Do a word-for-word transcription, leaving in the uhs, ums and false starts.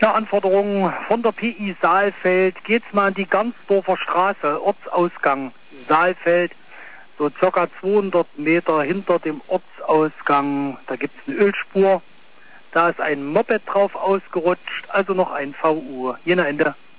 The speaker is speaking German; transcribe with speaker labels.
Speaker 1: Ja, Anforderungen von der P I Saalfeld. Geht's mal an die Gansdorfer Straße, Ortsausgang Saalfeld, so circa zweihundert Meter hinter dem Ortsausgang. Da gibt's eine Ölspur, da ist ein Moped drauf ausgerutscht, also noch ein V U. Jena Ende.